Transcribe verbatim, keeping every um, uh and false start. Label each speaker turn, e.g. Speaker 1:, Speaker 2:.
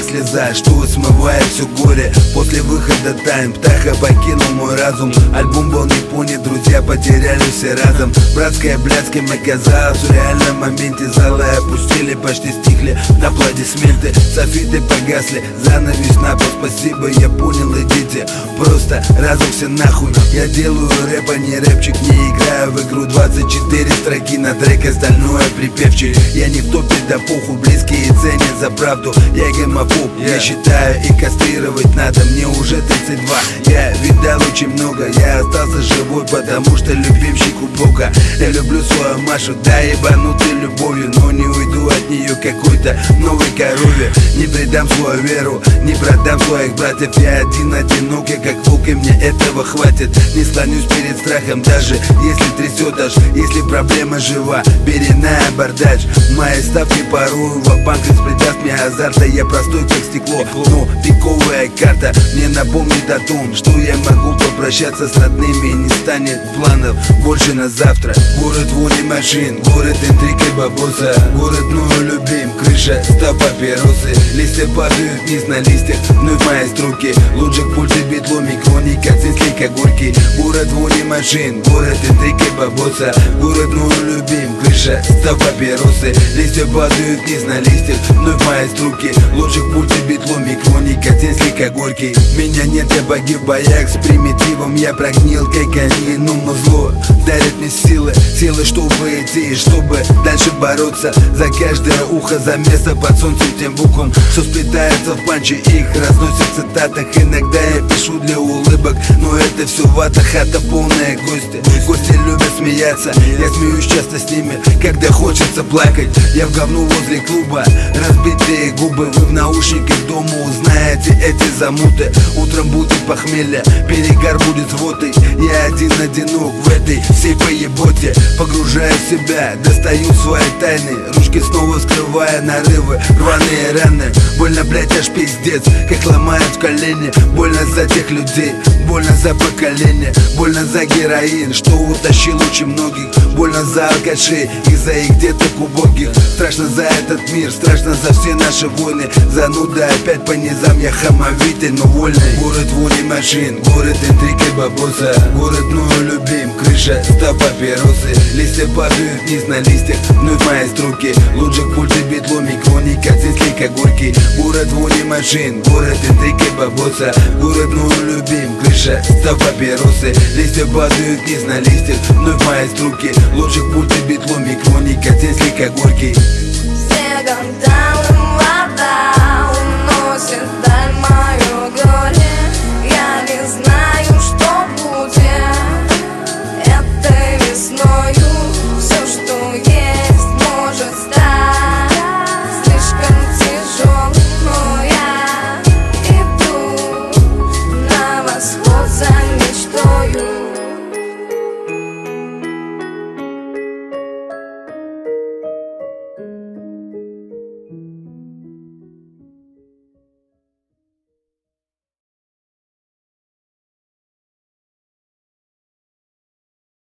Speaker 1: слеза, что смывает все горе. После выхода тайм птаха покинул мой разум. Альбом был не понят, друзья потеряли все разом. Братская блядским оказалась в реальном моменте. Залы опустили, почти стихли аплодисменты. Софиты погасли, занавес на пол. Спасибо, я понял, идите просто разом все нахуй. Я делаю рэп, а не рэпчик. Не играю в игру, двадцать четыре строки на трек, остальное припевчик. Я не в топе, да похуй, близкие ценят за правду. Я гомофоб, yeah. Я считаю, и кастрировать надо. Мне уже тридцать два, я видал очень много. Я остался живой, потому что любимщик у Бога. Я люблю свою Машу, да ебанутый любовью, но не уйду от нее какой-то новой корове. Не предам свою веру, не продам своих братьев. Я один одинок, я как волк, и мне этого хватит. Не склонюсь перед страхом, даже если трясет аж. Если проблема жива, бери на абордаж. Мои ставки порою ва-банк придаст мне азарта. Я простой как стекло, но пиковая карта мне напомнит о том, что я могу попрощаться с родными. И не станет планов больше на завтра. Город вони машин, город интриг и бабоса. Город мною любим, крыша, ста папиросы. Листья падают вниз на листьях, вновь мои строки. Лоджик, пульты, битломик, хроника, цинслика, горький. Город вони машин, город интриг и бабоса. Город мною любим, крыша, ста папиросы. Листья падают вниз на листьях, вновь мои строки. Лоджик, пульты, битломик, хроника, цинслика, горький. Меня нет, я погиб в боях с примитивом. Я прогнил, как они, но зло дарит мне силы. Силы, чтобы идти, чтобы дальше бороться. За каждое ухо, за место под солнцем тем буквам, что сплетается в панче, их разносят в цитатах. Иногда я пишу для улыбок, но это все вата, хата полная гости. Гости любят смеяться, я смеюсь часто с ними, когда хочется плакать. Я в говну возле клуба, разбитые губы. Вы в наушниках дома узнаете эти замуты. Утром будет похмелье, перегар будет рвотой. Я один одинок в этой всей поеботе. Погружаю в себя, достаю свои тайны. Ручки снова скрывая нарывы, рваные раны. Больно, блять, аж пиздец, как ломают в колени. Больно за тех людей, больно за поколение. Больно за героин, что утащил очень многих. Больно за алкашей и за их деток убогих. Страшно за этот мир, страшно за все наши войны. Зануда опять по низам, я хамовитый, но вольный. Город вони машин, город интриг и бабоса. Город мною любим, крыша, ста папиросы. Листья падают вниз на листьях, вновь мои строки. Лоджик, пульты, битломик, хроника, цинслика, горький. Город вони машин, город интриг и бабоса. Город мною любим, крыша, ста папиросы. Листья падают вниз на листьях, вновь мои строки. Лоджик, пульты, битломик, хроника, цинслика, горький.
Speaker 2: Снегом там